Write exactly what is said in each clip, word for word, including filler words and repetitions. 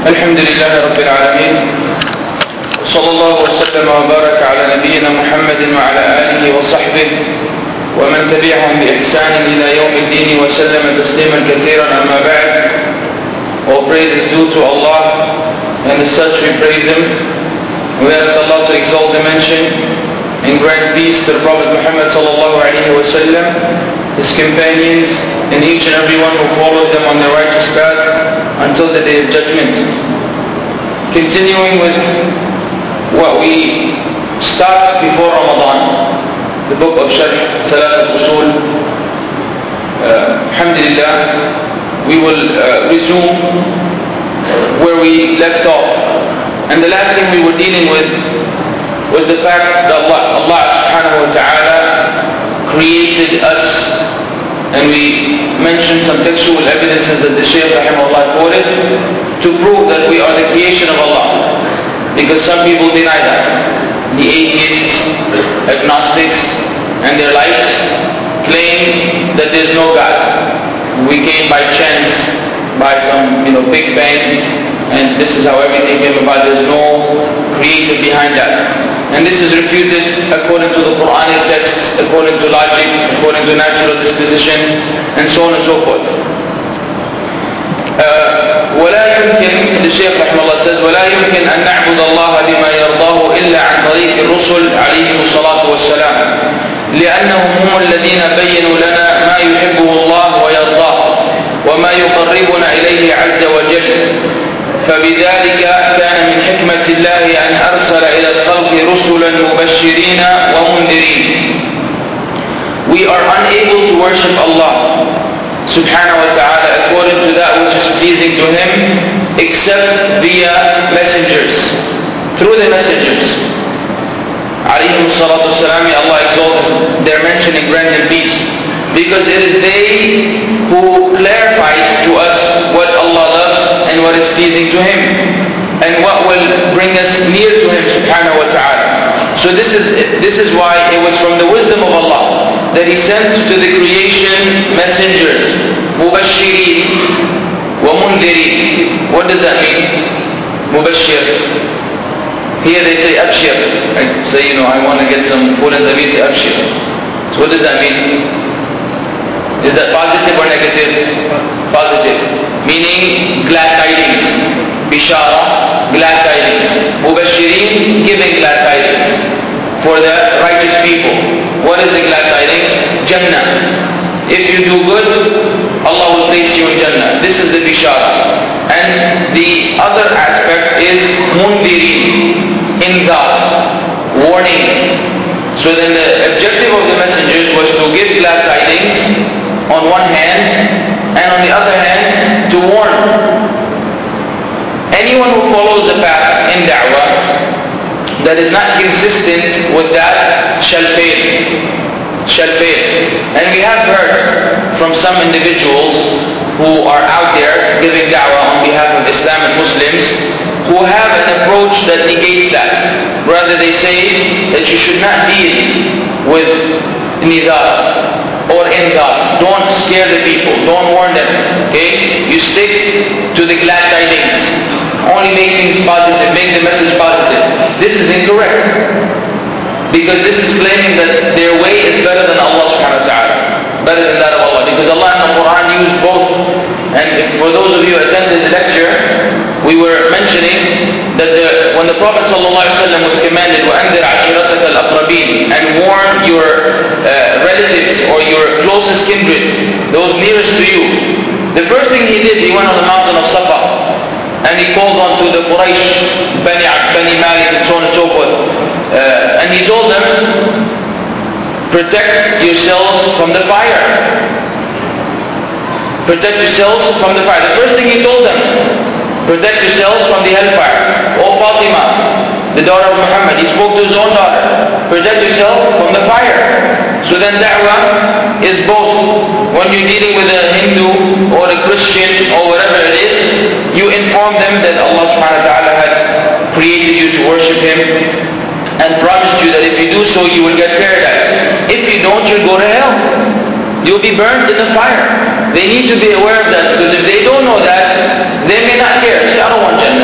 الحمد لله رب العالمين وصلى الله وسلم وبارك على نبينا محمد وعلى آله وصحبه ومن تبعهم بإحسان إلى يوم الدين وسلم تسليما كثيرا. أما بعد. All praise is due to Allah, and as such we praise Him. We ask Allah to exalt Him, mention and grant peace to the Prophet Muhammad sallallahu alaihi wasallam, his companions, and each and every one who follows them on the righteous path until the day of judgment. Continuing with what we start before Ramadan, the book of Sharh Thalathat al-Usul. Uh, Alhamdulillah, we will uh, resume where we left off. And the last thing we were dealing with was the fact that Allah, Allah subhanahu wa ta'ala created us. And we mentioned some textual evidences that the Shaykh rahimahullah quoted to prove that we are the creation of Allah. Because some people deny that. The atheists, agnostics, and their likes claim that there is no God. We came by chance, by some you know big bang, and this is how everything came about. There is no creator behind that. And this is refuted according to the Quranic texts, according to logic, according to natural disposition, and so on and so forth. ولا يمكن, the Shaykh رحمه الله says, ولا يمكن أن نعبد الله بما يرضاه إلا عن طريق الرسل عليهم الصلاة والسلام، لأنهم هم الذين بينوا لنا ما يحبه الله ويرضاه وما يقربنا إليه عز وجل. فبذلك كان من حكمة الله أن أرسل إلى الخلق رسلا مبشرين ومنذرين. We are unable to worship Allah subhanahu wa ta'ala according to that which is pleasing to Him except via messengers, through the messengers. Alayhim salatu wasalam, Allah exalts their mention and grant Him peace. Because it is they who clarify to us what Allah loves and what is pleasing to Him, and what will bring us near to Him subhanahu wa ta'ala. So this is this is why it was from the wisdom of Allah that He sent to the creation messengers, mubashirin wa mundirin. What does that mean? Mubashir. Here they say abshir. I say, you know, I want to get some food and they say abshir. So what does that mean? Is that positive or negative? Positive. Meaning glad tidings. Bishara, glad tidings. Mubashirin, giving glad tidings for the righteous people. What is the glad tidings? Jannah. If you do good, Allah will place you in Jannah. This is the bishara. And the other aspect is mundirin, indar, warning. So then the objective of the messengers was to give glad tidings on one hand, and on the other hand, to warn. Anyone who follows the path in da'wah that is not consistent with that shall fail. Shall fail. And we have heard from some individuals who are out there giving da'wah on behalf of Islam and Muslims who have an approach that negates that. Rather, they say that you should not deal with nidar or indar. Don't scare the people. Don't warn them. Okay? You stick to the glad tidings. Only make things positive. Make the message positive. This is incorrect. Because this is claiming that their way is better than Allah subhanahu wa ta'ala. Better than that of Allah. Because Allah in the Quran used both. And if, for those of you who attended the lecture, we were mentioning that the, when the Prophet ﷺ was commanded وَأَنذِرْ عَشِيرَتَكَ الْأَقْرَبِينَ, and warn your uh, relatives or your closest kindred, those nearest to you, the first thing he did, he went on the mountain of Safa and he called on to the Quraysh, Bani, Bani Malik, and so on and so forth, uh, and he told them, protect yourselves from the fire. Protect yourselves from the fire. The first thing he told them, protect yourselves from the hellfire. O Fatima, the daughter of Muhammad, he spoke to his own daughter, protect yourself from the fire. So then da'wah is both. When you're dealing with a Hindu or a Christian or whatever it is, you inform them that Allah subhanahu wa ta'ala had created you to worship Him and promised you that if you do so, you will get paradise. If you don't, you'll go to hell. You'll be burned in the fire. They need to be aware of that, because if they don't know that, they may not care. Say, I don't want Jannah.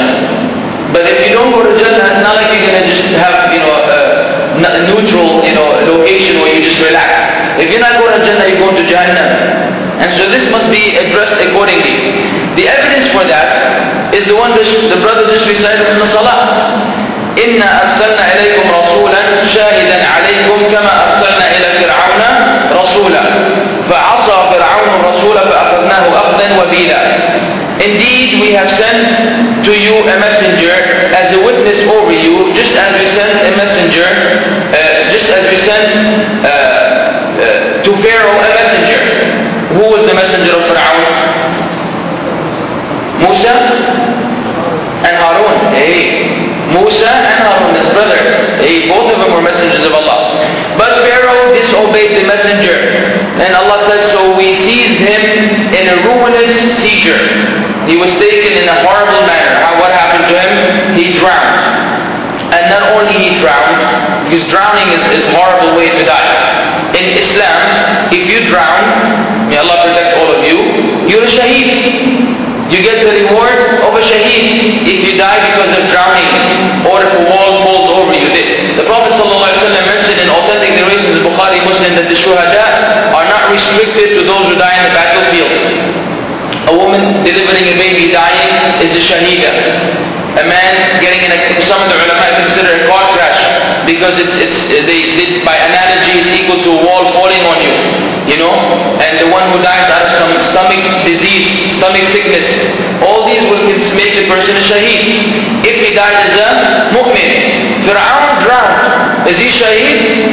if you don't go to Jannah, it's not like you're going to just have, you know, a neutral, you know, location where you just relax. If you're not going to Jannah, you're going to Jahannam. And so this must be addressed accordingly. The evidence for that is the one that the brother just recited in the Salah. إِنَّا أَرْسَلْنَا إِلَيْكُمْ رَسُولًا شَاهِدًا عَلَيْكُمْ كَمَا أَرْسَلْنَا إِلَى فِرْعَوْنَ رَسُولًا فَعَصَى فِرْعَوْنُ الرَّسُولَ فَأَخَذْنَاهُ أَخْذًا وَبِيلًا. Indeed, we have sent to you a messenger as a witness over you, just as we sent a messenger, uh, just as we sent uh, uh, to Pharaoh a messenger. Who was the messenger of Pharaoh? Musa and Harun. Hey. Musa and Harun, his brother. Hey, both of them were messengers of Allah. But Pharaoh disobeyed the messenger. And Allah says, so we seized him in a ruinous seizure. He was taken in a horrible manner. How, what happened to him? He drowned. And not only he drowned, because drowning is, is a horrible way to die. In Islam, if you drown, may Allah protect all of you, you're a shaheed. You get the reward of a shaheed if you die because of drowning, or if a wall falls over you. The Prophet ﷺ mentioned in authentic narrations of Bukhari Muslim that the shuhada are not restricted to those who die in the battlefield. A woman delivering a baby dying is a shaheeda. A man getting in a, some of the ulama consider a car crash because it, it's they did by analogy it's equal to a wall falling on you, you know. And the one who dies out of some stomach disease, stomach sickness, all these will make the person a shaheed. If he dies as a mu'min, Fir'aun drowned. Is he shaheed?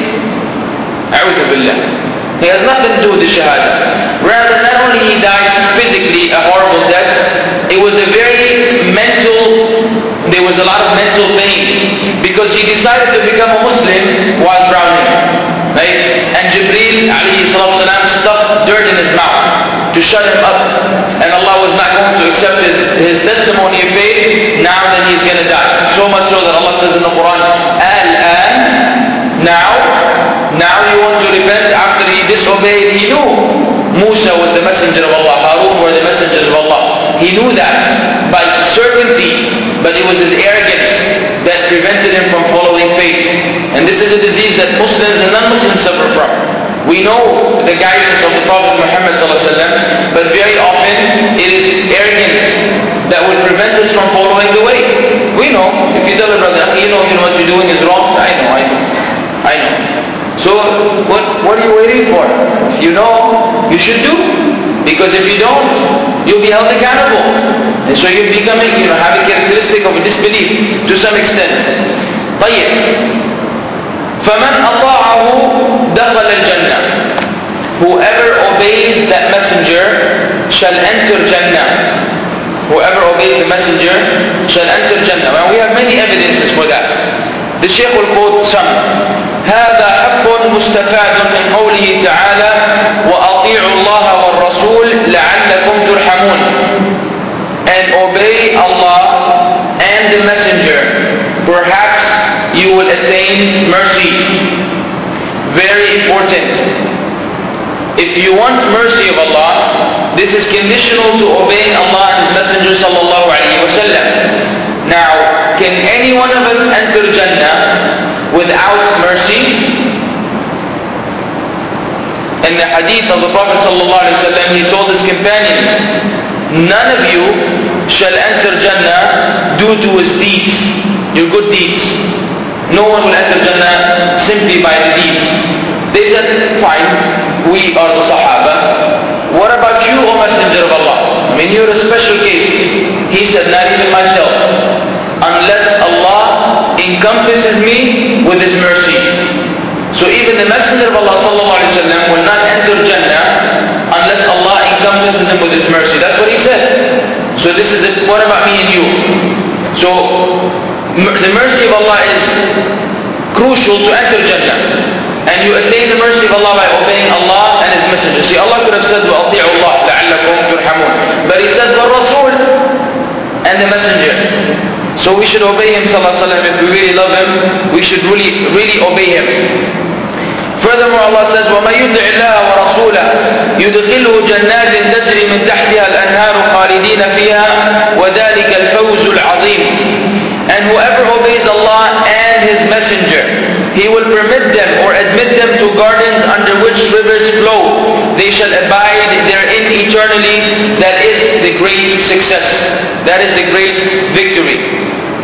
A'udhu billah. He has nothing to do with the shahada. Rather, not only he died physically a horrible death, it was a very mental, there was a lot of mental pain because he decided to become a Muslim while drowning. Right? And Jibreel alayhi salatu salam stuffed dirt in his mouth to shut him up. And Allah was not going to accept his, his testimony of faith. Now that he's going to die. So much so that Allah says in the Quran, Al-an, now, now you want to repent after he disobeyed. He knew Musa was the messenger of Allah, Harun were the messengers of Allah. He knew that by certainty, but it was his arrogance that prevented him from following faith. And this is a disease that Muslims and non-Muslims suffer from. We know the guidance of the Prophet Muhammad ﷺ, but very often it is arrogance that will prevent us from following the way. We know, if you tell a brother, you know, you know what you're doing is wrong, I know, I know, I know. So what, what are you waiting for? If you know, you should do. Because if you don't, you'll be held accountable. And so you're becoming, you know, having a characteristic of a disbelief to some extent. طيب. فَمَنْ أَطَاعَهُ دَخَلَ الْجَنَّةِ. Whoever obeys that messenger shall enter Jannah. Whoever obeys the messenger shall enter Jannah. Well, we have many evidences for that. The Shaykh will quote some. هذا حق مستفاد من قوله تعالى وأطيعوا الله والرسول لعلكم ترحمون. And obey Allah and the messenger. Perhaps you will attain mercy. Very important. If you want mercy of Allah, this is conditional to obeying Allah and His Messenger sallallahu alaihi wasallam. Now, can any one of us enter Jannah without mercy? In the hadith of the Prophet sallallahu alaihi wasallam, he told his companions, none of you shall enter Jannah due to his deeds, your good deeds. No one will enter Jannah simply by the deeds. They said, fine, we are the Sahaba. What about you, O Messenger of Allah? I mean, you're a special case. He said, not even myself. Unless Allah encompasses me with His mercy. So even the Messenger of Allah sallallahu alaihi wasallam will not enter Jannah unless Allah encompasses him with His mercy. That's what he said. So this is it. What about me and you? So the mercy of Allah is crucial to enter Jannah. And you attain the mercy of Allah by obeying Allah and His Messenger. See, Allah could have said, وَأَطِيعُوا اللَّهَ لَعَلَّكُمْ تُرْحَمُونَ. But He said, وَالرَّسُولِ and the Messenger. So we should obey Him, sallallahu alaihi wasallam. If we really love Him, we should really, really obey Him. Furthermore, Allah says, وَمَن يُطِعِ اللَّهَ وَرَسُولَهُ يُدْخِلْهُ جَنَّاتٍ تَجْرِي مِنْ تَحْتِهَا الْأَنْهَارُ خَالِدِينَ فِيهَا وَذَلِكَ الْفَوْزُ الْعَظِيمُ. And He will permit them or admit them to gardens under which rivers flow. They shall abide therein eternally. That is the great success. That is the great victory.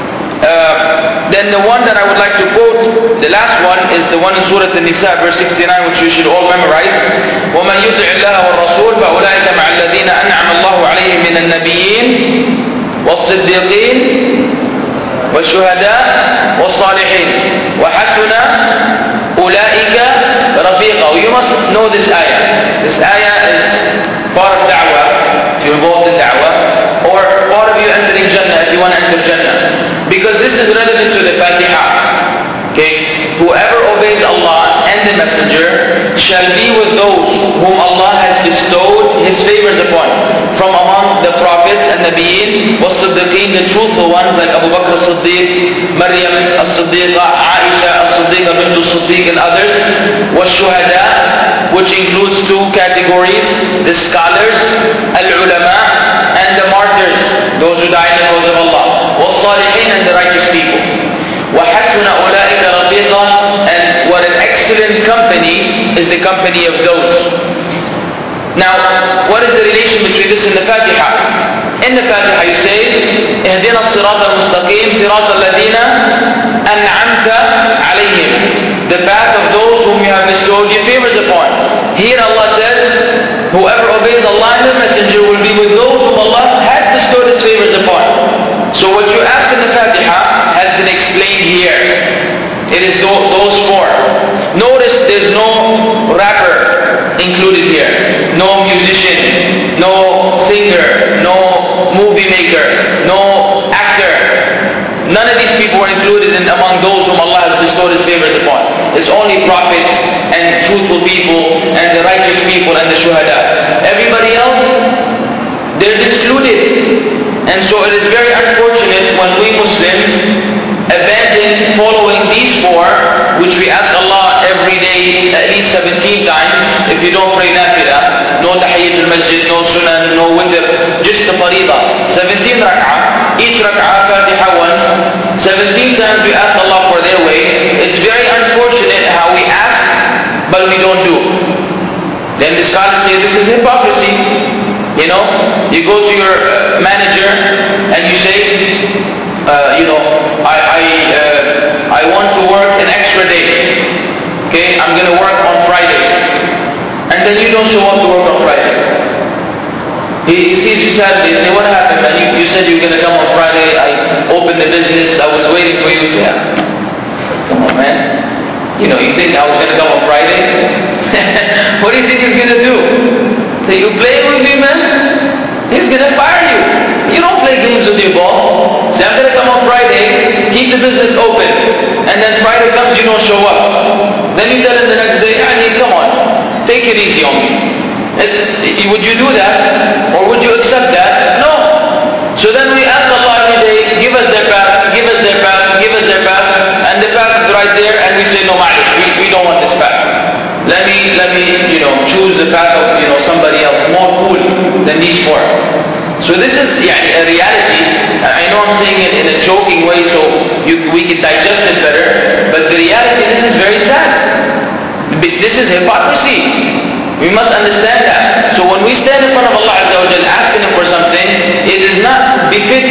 Uh, then the one that I would like to quote, the last one, is the one in Surah An-Nisa, verse sixty-nine, which you should all memorize. وَمَنْ يُطِعِ اللَّهَ وَالرَّسُولَ فَأُولَٰئِكَ مَعَ الَّذِينَ أَنْعَمَ اللَّهُ عَلَيْهِمْ مِنَ النَّبِيِّينَ وَالصِّدِّيقِينَ وَالشُّهَدَاءِ وَالصَّالِحِينَ وَحَسُنَ أُولَٰئِكَ رَفِيقًا. You must know this ayah. This ayah is part of da'wah, if you're involved in da'wah, or part of you entering Jannah, if you want to enter Jannah. Because this is relevant to the Fatiha. Okay? Whoever obeys Allah and the Messenger shall be with those whom Allah has bestowed His favors upon, from among the prophets and Nabiyyin, was-Siddiqeen, the truthful ones like Abu Bakr as-Siddiq, Maryam as-Siddiqa, Aisha as-Siddiqa bint as-Siddiq, and others. Was-Shuhada, which includes two categories: the scholars, al-ulama, and the martyrs, those who died in the cause of Allah. Was-Salihin, and the righteous people. وَحَسُنَ أُولَٰئِكَ رَفِيقًا, and what an excellent company is the company of those. Now, what is the relation between this and the Fatiha? In the Fatiha you say, اهدنا الصراط المستقيم صراط الذين أنعمت عليهم, the path of those whom you have bestowed your favors upon. Here Allah says, whoever obeys Allah and the Messenger will be with those whom Allah has bestowed His favors upon. So what you ask in the Fatiha has been explained here. It is those four. Notice there's no rapper included here, no musician, no singer, no movie maker, no actor. None of these people are included in among those whom Allah has bestowed His favors upon. It's only prophets and truthful people and the righteous people and the shuhada. Everybody else, they're excluded. And so it is very unfortunate when we Muslims abandon following these four, which we ask Allah every day at least seventeen times. If you don't pray nafilah, no tahiyyatul masjid, no sunan, no witr, just the faridah. seventeen rak'ah, each rak'ah Fatiha once. seventeen times we ask Allah for their way. It's very unfortunate how we ask, but we don't do. Then the scholars say this is hypocrisy. You know, you go to your uh, manager and you say, uh, you know, I I, uh, I want to work an extra day. Okay, I'm going to work on Friday. And then you don't show up to work on Friday. He, he sees you Saturday, say, what happened, man? You, you said you were going to come on Friday. I opened the business. I was waiting for you. Say, yeah. Come on, man. You know, you think I was going to come on Friday? What do you think he's going to do? Say, you playing with me, man? He's going to fire you. You don't play games with your boss. Say, I'm going to come on Friday, keep the business open. And then Friday comes, you don't show up. Then you tell him the next day, I come on, take it easy on me. It, would you do that? Or would you accept that? No. So then we ask Allah every day, give us their path, give us their path, give us their path. And the path is right there, and we say, no, ma'alish, we, we don't want this path. Let me, let me, you know, choose the path of, you know, somebody else more cool than these four. So this is yeah, a reality. I know I'm saying it in a joking way so you, we can digest it better, but the reality, this is very sad. This is hypocrisy. We must understand that. So when we stand in front of Allah Azza wa Jal asking Him for something, it does not befit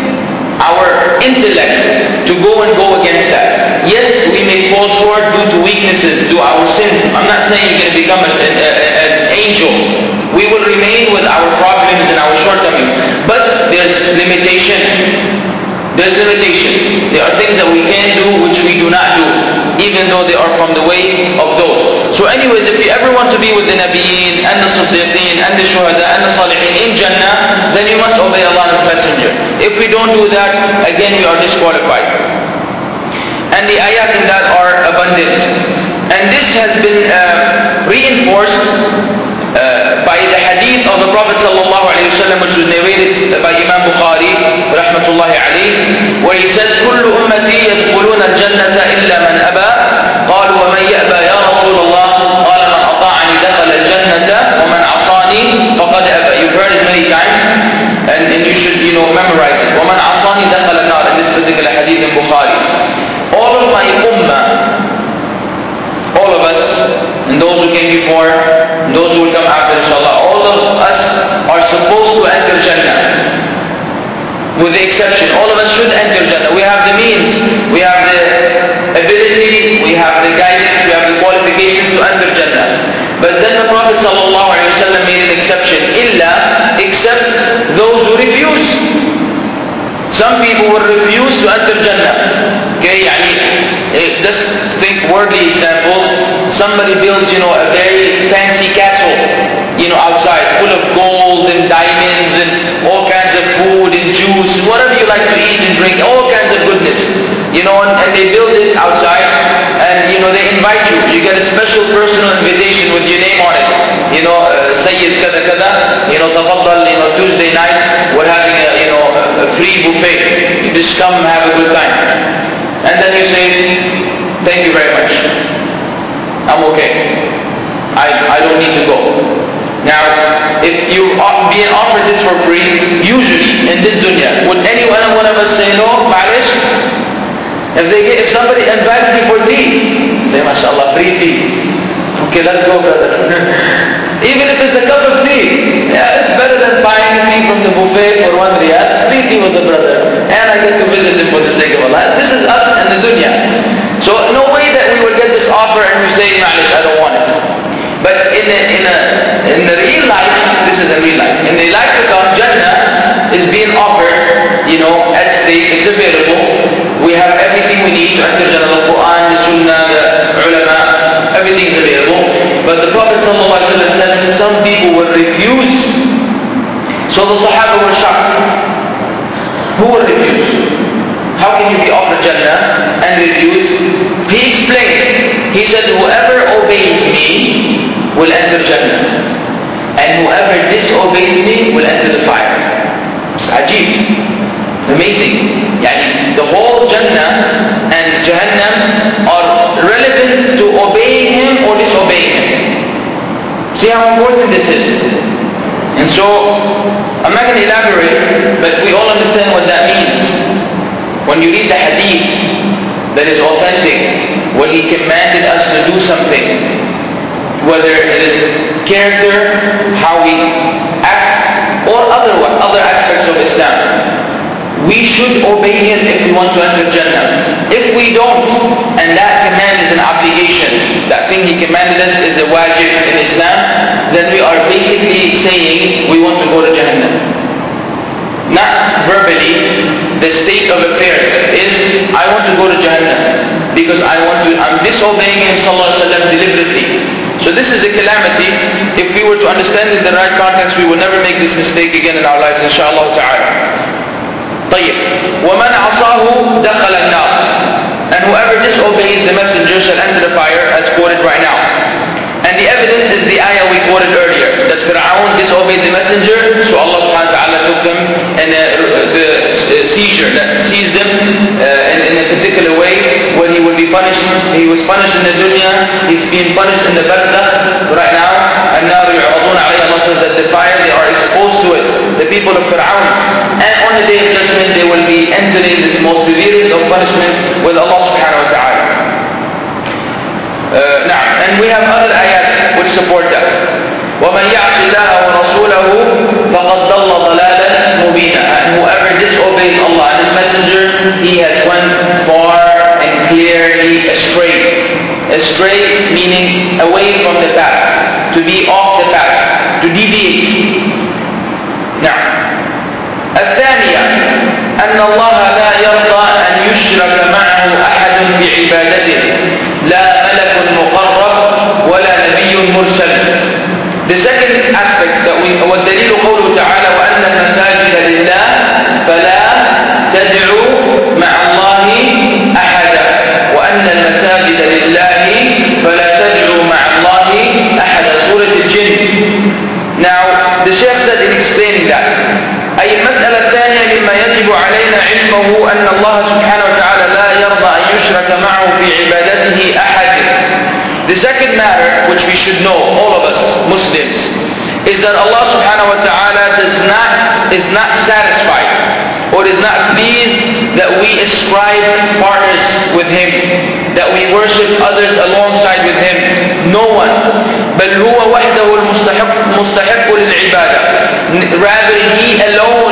our intellect to go and go against that. Yes, we may fall short due to weaknesses, due to our sins. I'm not saying you're going to become a, a, a, an angel. We will remain with our problems and our shortcomings. But there's limitation. There's limitation. There are things that we can do which we do not do, even though they are from the way of those. So anyways, if you ever want to be with the Nabiyyin and the Siddiqeen and the Shuhada and the Salihin in Jannah, then you must obey Allah and His Messenger. If we don't do that, again we are disqualified. And the ayat in that are abundant. And this has been uh, reinforced Uh, by the hadith of the Prophet sallallahu alaihi wasallam, which was narrated by Imam Bukhari rahmatullahi alayhi, where he said, كل أمتي يدخلون الجنة إلا من أبى قالوا ومن يأبى يا رسول الله قال من أطاعني دخل الجنة ومن عصاني فقد أبى. You've heard it many times and, and you should you know memorize it. ومن عصاني دخل النار, in this particular hadith in Bukhari. All of my ummah with the exception. All of us should enter Jannah. We have the means, we have the ability, we have the guidance, we have the qualifications to enter Jannah. But then the Prophet ﷺ made an exception. Illa, except those who refuse. Some people will refuse to enter Jannah. Okay, yani, just think worldly examples. Somebody builds, you know, a very fancy castle, you know, outside, full of gold and diamonds and all kinds of food and juice, whatever you like to eat and drink, all kinds of goodness, you know, and, and they build it outside, and you know, they invite you. You get a special personal invitation with your name on it. You know, uh, Sayyid kada kada, you know, tafaddal, you know, Tuesday night, we're having a, you know, a free buffet. You just come and have a good time. And then you say, thank you very much. I'm okay. I, I don't need to go. Now, if you are being offered this for free, usually in this dunya, would any one of us say no? Ma'alish? If they get, if somebody invites me for tea, say, mashallah, free tea. Okay, let's go, brother. Even if it's a cup of tea, yeah, it's better than buying tea from the buffet for one riyal. Free tea with the brother, and I get to visit him for the sake of Allah. This is us in the dunya. So no way that we would get this offer and we say, ma'alish, I don't want it. But in a, in a, in the real life, this is a real life. In the life to come, Jannah is being offered, you know, at stake, it's available. We have everything we need to enter Jannah, the Quran, the Sunnah, the ulama, everything is available. But the Prophet ﷺ said some people will refuse. So the Sahaba were shocked. Who will refuse? How can you be offered Jannah and refuse? He explained. He said, whoever obeys me will enter Jannah, and whoever disobeys me will enter the fire. It's ajib, amazing. Yani, the whole Jannah and Jahannam are relevant to obeying him or disobeying him. See how important this is. And so, I'm not going to elaborate, but we all understand what that means. When you read the hadith that is authentic, when he commanded us to do something, whether it is character, how we act, or other other aspects of Islam, we should obey him if we want to enter Jannah. If we don't, and that command is an obligation, that thing he commanded us is a wajib in Islam, then we are basically saying we want to go to Jannah. Not verbally, the state of affairs is, I want to go to Jannah because I want to, I'm disobeying him sallallahu alaihi wasallam deliberately. So this is a calamity. If we were to understand it in the right context, we will never make this mistake again in our lives, inshallah ta'ala. طيب. وَمَنْ عَصَاهُ دَخَلَ النَّارِ. And whoever disobeys the messenger shall enter the fire, as quoted right now. And the evidence is the ayah we quoted earlier, that Fir'aun disobeyed the messenger, so Allah subhanahu wa ta'ala took them in a, the uh, seizure, that seized them uh, in, in a particular way, where he would be punished. He was punished in the dunya, he's being punished in the barzakh right now, and now Allah says that the fire, they are exposed to it, the people of Fir'aun. And on the day of judgment, they will be entering this most severest of punishments with Allah subhanahu wa ta'ala. Uh, now, and we have other ayat which support that. وَمَنْ يَعْصِ اللَّهَ وَرَسُولَهُ فَقَدْ ضَلَّ ضَلَالًا مُبِينًا. And whoever disobeys Allah and His Messenger, he has went far and clearly astray. Astray meaning away from the path, to be off the path, to deviate. Now, الثانية أن الله لا يرضى أن يشرك معه أحد بعبادته لا ملك مقرب ولا نبي مرسل. The second aspect that we والدليل قوله تعالى وأن المساجد لله فلا تدعوا مع الله أحدا وأن المساجد لله فلا تدعوا مع الله أحدا. Surah Al-Jinn. Now the Shaykh said in explaining that, أي المسألة الثانية مما يجب علينا علمه أن الله سبحانه وتعالى لا يرضى أن يشرك معه في عبادته أحد. The second matter which we should know, all of us Muslims, is that Allah subhanahu wa ta'ala does not, is not satisfied or is not pleased that we ascribe partners with Him, that we worship others alongside with Him. No one. بل هو وحده المستحق مستحق للعبادة. Rather, He alone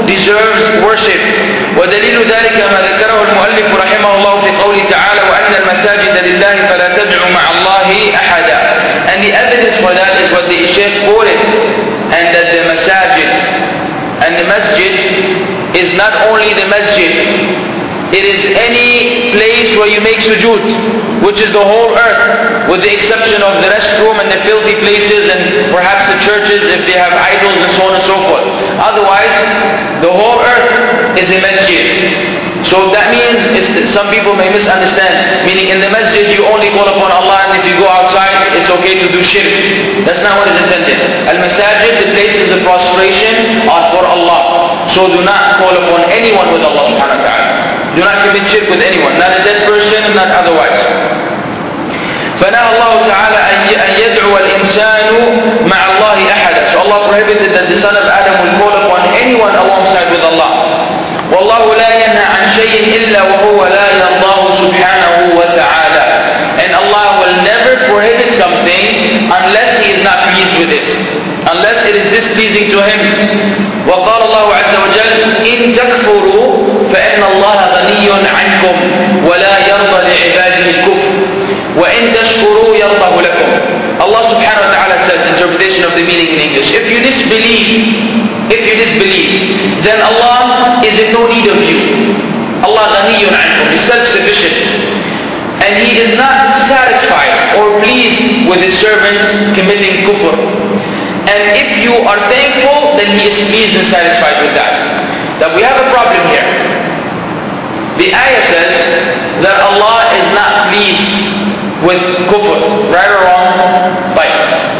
deserves worship. ودليل ذلك ما ذكره المؤلف رحمه الله في قوله تعالى وأن المساجد لله فلا تدعوا مع الله أحدا. And the evidence for that is what the Shaykh quoted, and that the masajid, and the masjid is not only the masjid, it is any place where you make sujood, which is the whole earth, with the exception of the restroom and the filthy places and perhaps the churches if they have idols and so on and so forth. Otherwise, the whole earth is a masjid. So that means, it's, some people may misunderstand, meaning in the masjid you only call upon Allah, and if you go outside it's okay to do shirk. That's not what is intended. Al-masajid, the places of prostration, are for Allah. So do not call upon anyone with Allah subhanahu wa ta'ala. Do not commit shirk with anyone, not a dead person and not otherwise. فنهى الله تعالى أن يدعو الإنسان مع الله أحدا. So Allah prohibited that the son of Adam will call upon anyone alongside with Allah. والله لا ينهى عن شيء إلا وهو لا يرضاه سبحانه وتعالى. And Allah will never prohibit something unless He is not pleased with it, unless it is displeasing to Him. وقال الله عز وجل إن تكفروا فإن الله غني عنكم ولا يرضى لعباده الكفر وإن تشكروا يرضه لكم. Allah subhanahu wa ta'ala says, interpretation of the meaning in English, if you disbelieve, if you disbelieve, then Allah is in no need of you. Allah ghaniyun ankum, is self-sufficient, and He is not satisfied or pleased with His servants committing kufr. And if you are thankful, then He is pleased and satisfied with that. That we have a problem here. The ayah says that Allah is not pleased with kufr, right or wrong? Right.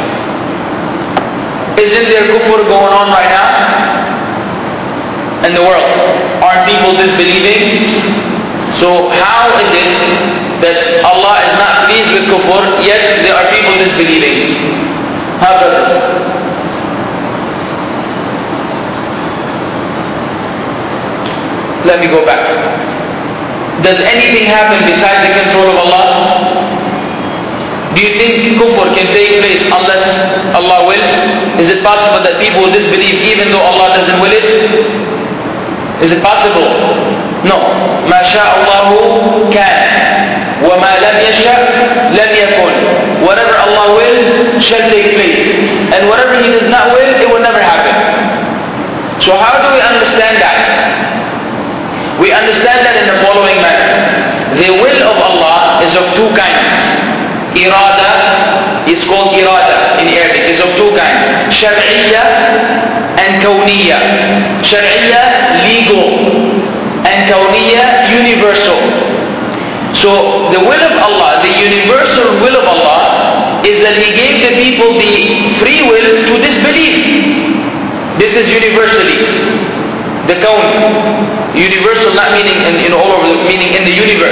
Isn't there kufr going on right now in the world? Aren't people disbelieving? So how is it that Allah is not pleased with kufr, yet there are people disbelieving? How does it? Let me go back. Does anything happen besides the control of Allah? Do you think kufr can take place unless Allah wills? Is it possible that people will disbelieve even though Allah doesn't will it? Is it possible? No. ما شاء الله كان وما لم يشاء لم يكن. Whatever Allah wills shall take place, and whatever He does not will, it will never happen. So how do we understand that? We understand that in the following manner. The will of Allah is of two kinds. Irada is called irada in Arabic, is of two kinds. Shar'iyya and kawniyya. Shar'iyya, legal, and kawniyya, universal. So the will of Allah, the universal will of Allah, is that He gave the people the free will to disbelieve. This is universally. The kawn, universal, not meaning in, in all over, meaning in the universe.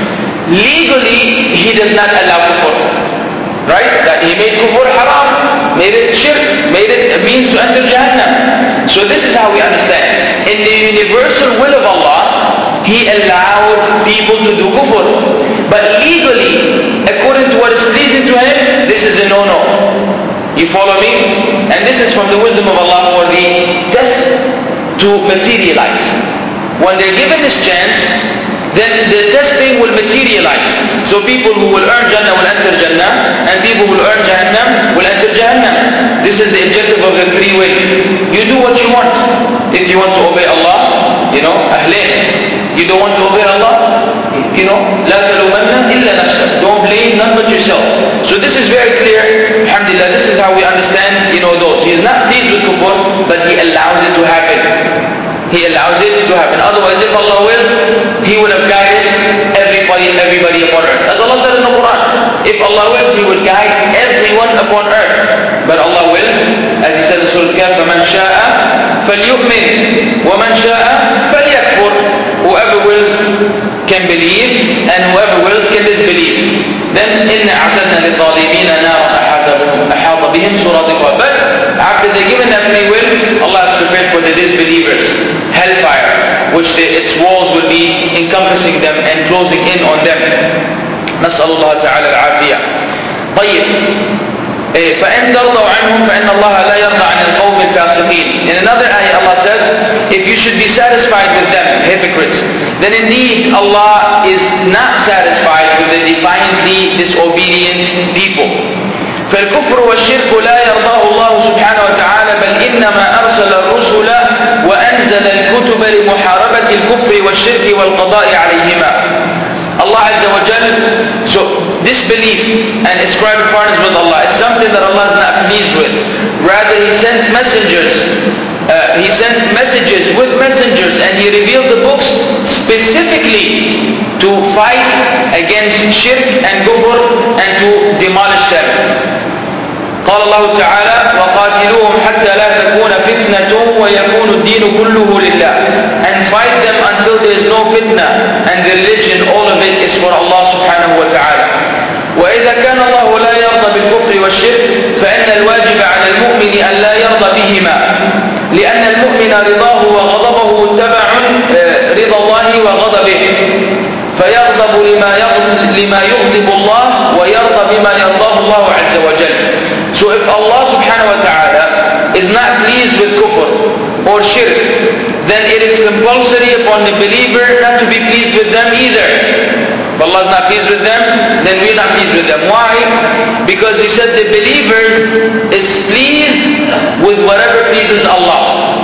Legally, He does not allow kufr, right? That He made kufr haram, made it shirk, made it a means to enter Jahannam. So this is how we understand. In the universal will of Allah, He allowed people to do kufr. But legally, according to what is pleasing to Him, this is a no-no. You follow me? And this is from the wisdom of Allah for the test to materialize. When they're given this chance, then the testing will materialize. So people who will earn Jannah will enter Jannah, and people who will earn Jahannam will enter Jahannam. This is the objective of the free will. You do what you want. If you want to obey Allah, you know, ahlin. You don't want to obey Allah, you know, لا تلومن إلا نفسك. Don't blame none but yourself. So this is very clear. Alhamdulillah, this is how we understand, you know, those. He is not pleased with kufr, but He allows it to happen. He allows it to happen. Otherwise, if Allah will, He would have guided everybody, everybody upon earth. As Allah said in the Quran, if Allah wills, He will guide everyone upon earth. But Allah will, as He said in Surah Al-Kahf, فَمَنْ شَاءَ فَلْيُؤْمِنْ وَمَنْ شَاءَ فَلْيَكْفُرْ. Whoever wills can believe, and whoever wills can disbelieve. Then إِنَّ أَعْتَدْنَا لِلظَّالِمِينَ نَارًا أَحَاطَ بِهِمْ سُرَادِقُهَا. But after they given that free will, Allah has prepared for the disbelievers hellfire, which they, its walls will be encompassing them and closing in on them. نسأل الله تعالى العافية. طيب. فإن ترضوا عنهم فإن الله لا يرضى عن القوم الفاسقين. In another ayah Allah says, if you should be satisfied with them, hypocrites, then indeed Allah is not satisfied with the defiantly disobedient people. فالكفر والشرك لا يرضاه الله سبحانه وتعالى بل إنما أرسل الرسل وأنزل الكتب لمحاربة الكفر والشرك والقضاء عليهما. Allah Azza wa Jal, so disbelief and ascribing partners with Allah is something that Allah is not pleased with. Rather, He sent messengers, uh, He sent messages with messengers, and He revealed the books specifically to fight against shirk and kufr and to demolish them. قال الله تعالى وقاتلوهم حتى لا تكون فتنة ويكون الدين كله لله, and fight them until there is no fitna and the religion, all of it is for Allah subhanahu wa ta'ala. وإذا كان الله لا يرضى بالكفر والشرك فإن الواجب على المؤمن أن لا يرضى بهما لأن المؤمن رضاه وغضبه تبع رضا الله وغضبه فيغضب لما يغضب, لما يغضب الله ويرضى بما يرضاه الله عز وجل. So if Allah subhanahu wa ta'ala is not pleased with kufr or shirk, then it is compulsory upon the believer not to be pleased with them either. If Allah is not pleased with them, then we are not pleased with them. Why? Because He said the believer is pleased with whatever pleases Allah.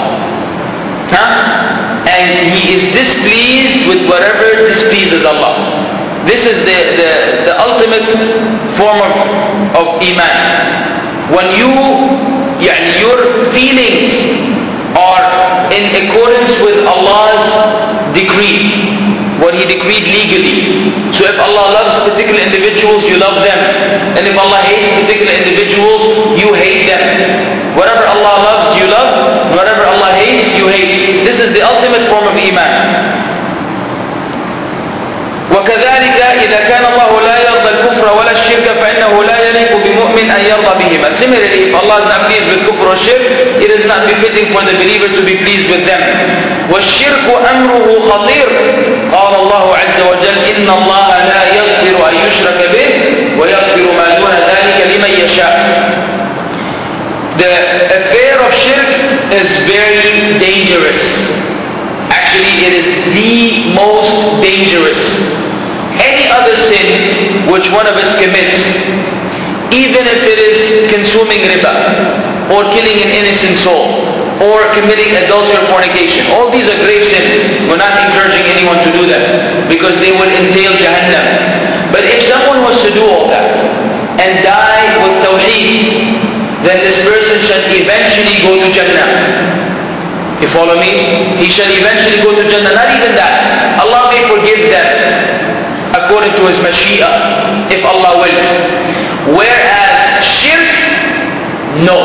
Huh? And He is displeased with whatever displeases Allah. This is the, the, the ultimate form of, of Iman. When you, yani your feelings are in accordance with Allah's decree, what He decreed legally. So if Allah loves particular individuals, you love them. And if Allah hates particular individuals, you hate them. Whatever Allah loves, you love. Whatever Allah hates, you hate. This is the ultimate form of Iman. وكذلك إذا كان الله لا يرضى الكفر ولا الشرك فإنه لا يليق بمؤمن أن يرضى بهما. Similarly, if Allah is not pleased with kufr or shirk, it is not befitting for the believer to be pleased with them. والشرك أمره خطير. قال الله عز وجل إن الله لا يغفر أن يشرك به ويغفر ما دون ذلك لمن يشاء. The affair of shirk is very dangerous. Actually, it is the most dangerous. Any other sin which one of us commits, even if it is consuming riba, or killing an innocent soul, or committing adultery or fornication, all these are grave sins. We're not encouraging anyone to do that, because they will entail Jahannam. But if someone was to do all that, and die with Tawheed, then this person shall eventually go to Jannah. You follow me? He shall eventually go to Jannah. Not even that. Allah may forgive them according to His Mashiach, if Allah wills. Whereas shirk, no.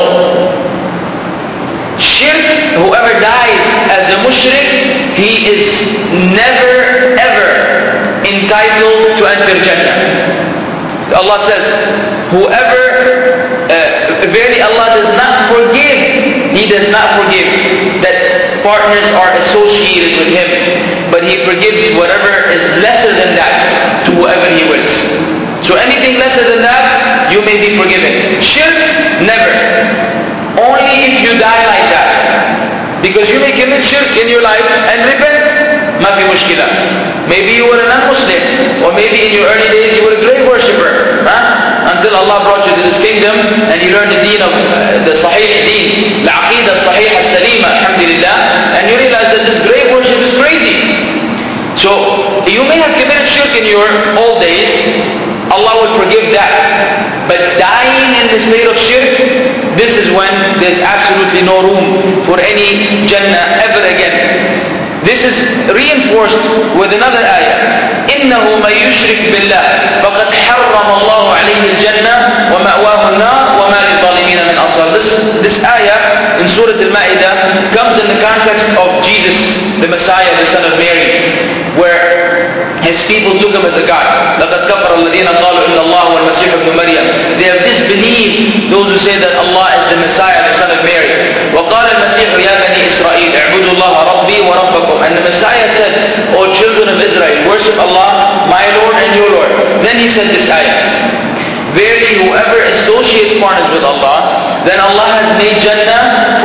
Shirk, whoever dies as a mushrik, he is never ever entitled to enter Jannah. Allah says, whoever, uh, verily Allah does not forgive, He does not forgive that partners are associated with Him, but He forgives whatever is lesser than that to whoever He wills. So anything lesser than that, you may be forgiven. Shirk, never. Only if you die like that. Because you may commit shirk in your life and repent, ma fi mushkila. Maybe you were a non-Muslim, or maybe in your early days you were a grave worshipper, huh? Until Allah brought you to this kingdom and you learned the deen of uh, the Sahih deen, the Aqidah Sahih al-Salima, alhamdulillah, and you realize that this grave worship is crazy. So you may have committed shirk in your old days, Allah will forgive that. But dying in the state of shirk, this is when there's absolutely no room for any Jannah ever again. This is reinforced with another ayah. إِنَّهُ مَن يُشْرِكْ بِاللَّهِ فَقَدْ حَرَّمَ اللَّهُ عَلَيْهِ الْجَنَّةَ وَمَأْوَاهُ النَّارُ وَمَا لِلظَّالِمِينَ مِنْ أَنصَارٍ. This, this ayah in Surah Al-Ma'idah comes in the context of Jesus, the Messiah, the son of Mary, where His people took Him as a God. لَقَدْ كَفَرَ الَّذِينَ قَالُوا إِنَّ اللَّهَ وَالْمَسِيحُ ابْنُ مَرْيَمَ. They have disbelieved those who say that Allah is the Messiah, the son of Mary. وَقَالَ الْمَسِيحُ يَا بَنِي إِسْرَائِيلَ اعْبُدُوا اللَّهَ رَبِّي وَرَبَّكُمْ. And the Messiah said, O children of Israel, worship Allah, my Lord and your Lord. Then he said this ayah. Verily, whoever associates partners with Allah, then Allah has made Jannah forbidden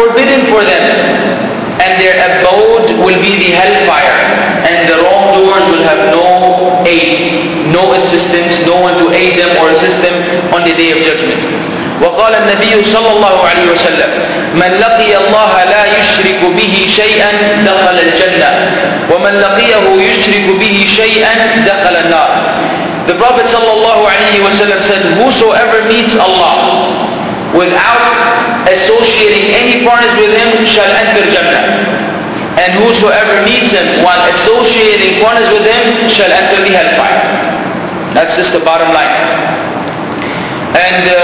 for them, and their abode will be the hellfire, and the wrongdoers will have no aid, no assistance, no one to aid them or assist them on the day of judgment. وقال النبي صلى الله عليه وسلم من لقي الله لا يشرك به شيئا دخل الجنة ومن لقيه يشرك به شيئا دخل النار. The Prophet صلى الله عليه وسلم said, whosoever meets Allah without associating any partners with him shall enter Jannah, and whosoever meets him while associating partners with him shall enter the hellfire. That's just the bottom line. And uh,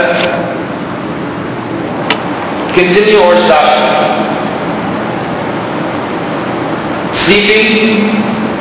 continue or stop? Sleeping?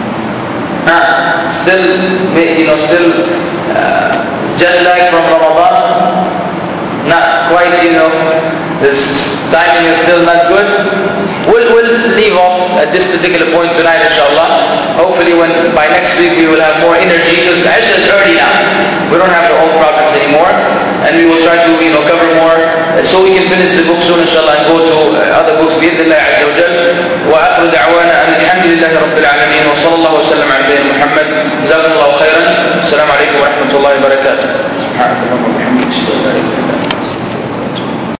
Ah, still, you know, still uh, jet lag from Ramadan? Not quite, you know, this timing is still not good. We'll, we'll leave off at this particular point tonight, inshallah. Hopefully when, by next week we will have more energy, because Asha is early now. We don't have the old problems anymore, and we will try to, you know, cover more, so we can finish the book soon, inshallah, and go to uh, other books, بإذن الله عز وجل. وآخر دعوانا أن الحمد لله رب العالمين وصلى الله وسلم على نبينا محمد. جزاكم الله خيرا. السلام عليكم ورحمة الله وبركاته. سبحانك اللهم وبحمدك.